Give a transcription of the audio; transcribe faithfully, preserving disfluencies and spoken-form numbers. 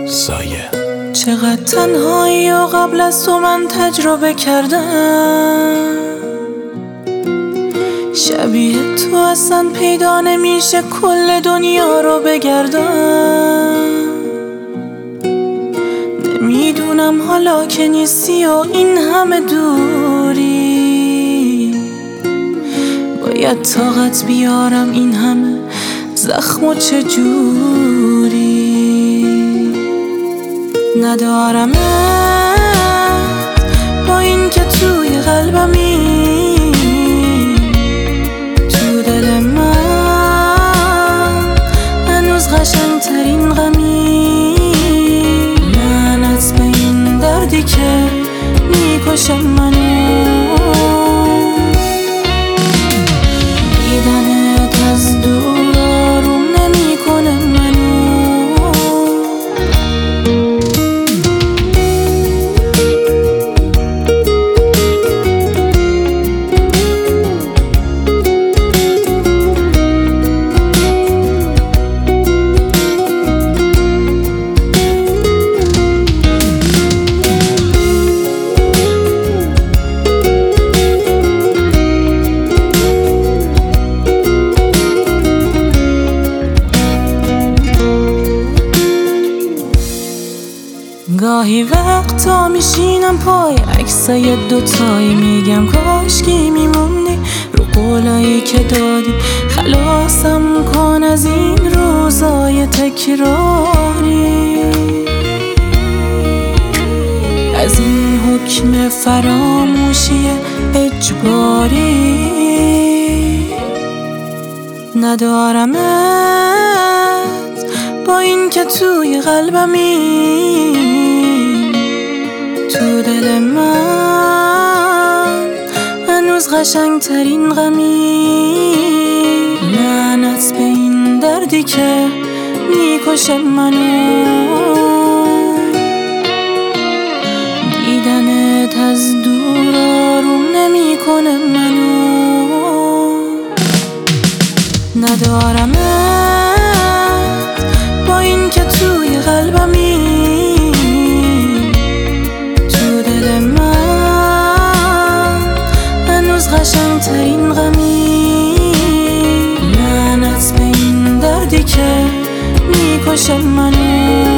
سایه. چقدر تنهایی و قبل از تو من تجربه کردم، شبیه تو اصلا پیدا نمیشه کل دنیا رو بگردم. نمیدونم حالا که نیستی و این همه دوری، باید طاقت بیارم این همه زخم و چجوری. ندارمت با این که توی قلبمی، تو دل من هنوز قشنگ ترین غمی. لعنت به این دردی که میکشه منو، دیدنت از دور آروم نمیکنه منو. گاهی وقتا میشینم پای عکسای دوتایی، میگم کاشکی میموندی رو قولایی که دادی. خلاصم کن از این روزای تکراری، از این حکم فراموشی اجباری. ندارمت با این که توی قلبمی، تو دل من هنوز قشنگ ترین غمی. لعنت به این دردی که میکشه منو، دیدنت از دور آروم نمیکنه منو. ندارمت با این که توی قلبمی، تو دل من هنوز قشنگ ترین غمی. لعنت به این دردی که میکشه منو.